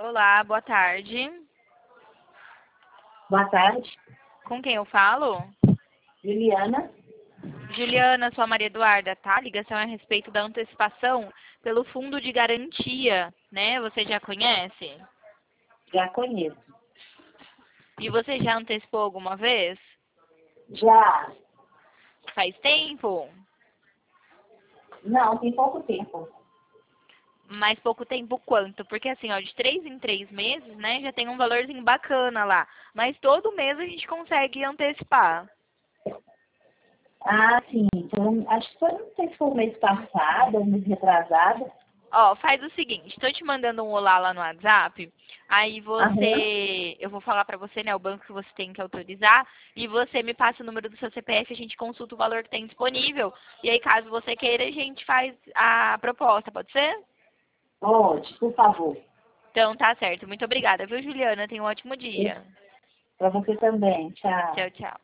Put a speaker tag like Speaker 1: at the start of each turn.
Speaker 1: Olá, boa tarde.
Speaker 2: Boa tarde,
Speaker 1: Com quem eu falo?
Speaker 2: Juliana.
Speaker 1: Juliana, sou a Maria Eduarda, tá? A ligação é a respeito da antecipação pelo fundo de garantia, né? Você já conhece?
Speaker 2: Já conheço.
Speaker 1: E você já antecipou alguma vez?
Speaker 2: Já?
Speaker 1: Faz tempo?
Speaker 2: Não, tem pouco tempo.
Speaker 1: Mais pouco tempo quanto? Porque assim, ó, de 3 em 3 meses, né, já tem um valorzinho bacana lá. Mas todo mês a gente consegue antecipar.
Speaker 2: Ah, sim. Então, acho que foi, não sei se foi o mês passado ou mês retrasado.
Speaker 1: Ó, faz o seguinte, tô te mandando um olá lá no WhatsApp, aí
Speaker 2: Aham.
Speaker 1: eu vou falar pra você, né, o banco que você tem que autorizar, e você me passa o número do seu CPF, a gente consulta o valor que tem disponível, e aí caso você queira, a gente faz a proposta, pode ser?
Speaker 2: Pode, por favor.
Speaker 1: Então tá certo, muito obrigada, viu, Juliana? Tenha um ótimo dia.
Speaker 2: Para você também. Tchau.
Speaker 1: Tchau, tchau.